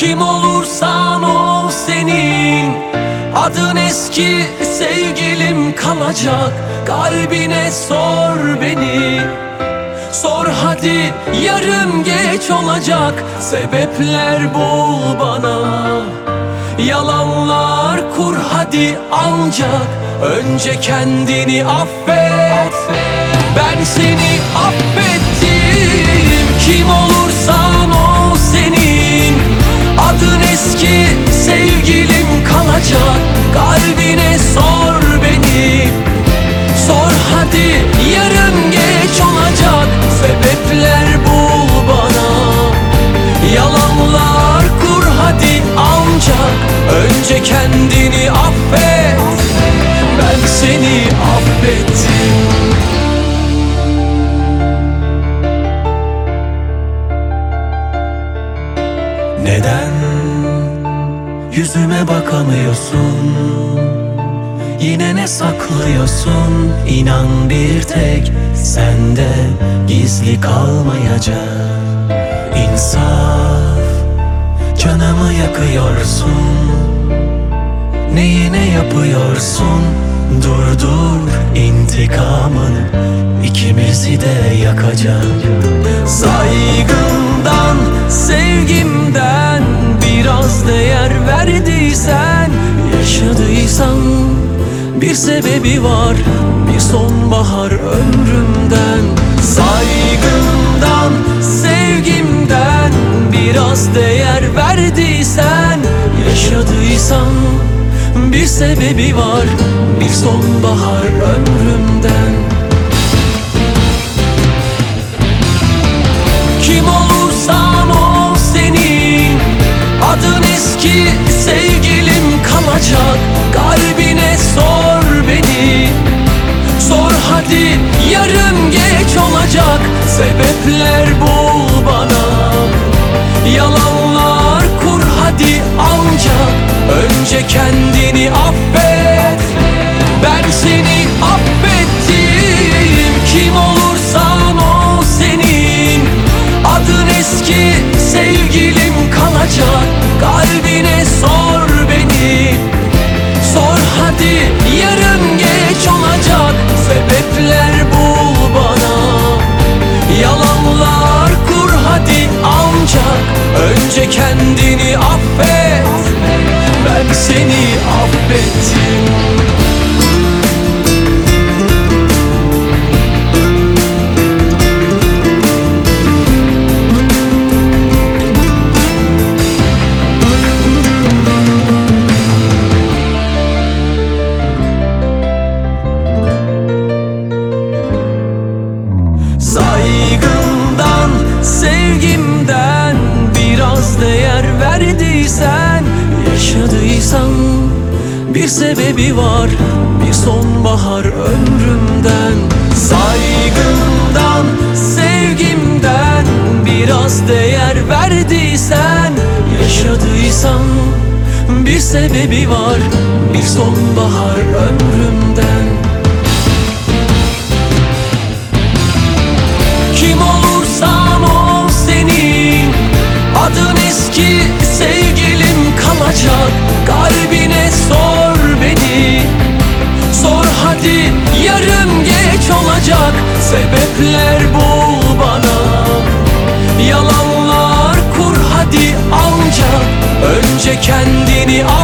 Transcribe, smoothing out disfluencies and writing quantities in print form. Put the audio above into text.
Kim olursan ol senin adın eski sevgilim kalacak. Kalbine sor beni, sor hadi yarın geç olacak. Sebepler bul bana, yalanlar kur hadi ancak önce kendini affet. Ben seni affettim. Kim olursan ol senin adın eski sevgilim kalacak. Kalbine sor beni, sor hadi yarın geç olacak. Sebepler bul bana, yalanlar kur hadi ancak önce kendini affet. Ben seni affettim. Neden yüzüme bakamıyorsun? Yine ne saklıyorsun? İnan bir tek sende gizli kalmayacak. İnsaf, canımı yakıyorsun. Neyine yapıyorsun? Dur intikamın ikimizi de yakacak. Saygımdan, sevgimden biraz değer verdiysen, yaşadıysan bir sebebi var, bir sonbahar ömrümden. Saygımdan, sevgimden biraz değer verdiysen, yaşadıysan bir sebebi var, bir sonbahar ömrümden. Kim olursan ol senin adın eski sevgilim kalacak. Kalbine sor beni, sor hadi yarın geç olacak. Sebepler bul bana, yalanlar kur hadi ancak önce kendini affet. Ben seni affettim. Kim olursan ol senin adın eski sevgilim kalacak. Kalbine sor beni, sor hadi yarın geç olacak. Sebepler bul bana, yalanlar kur hadi ancak önce kendini affet. Ben seni affettim. Saygımdan, sevgimden biraz değer verdiysen, yaşadıysan bir sebebi var, bir sonbahar ömrümden. Saygımdan, sevgimden biraz değer verdiysen, yaşadıysan bir sebebi var, bir sonbahar ömrümden. Kim olursan ol senin adın eski sevgilim kalacak. Kalbine sor beni, sor hadi yarın geç olacak. Sebepler bul bana, yalanlar kur hadi ancak önce kendini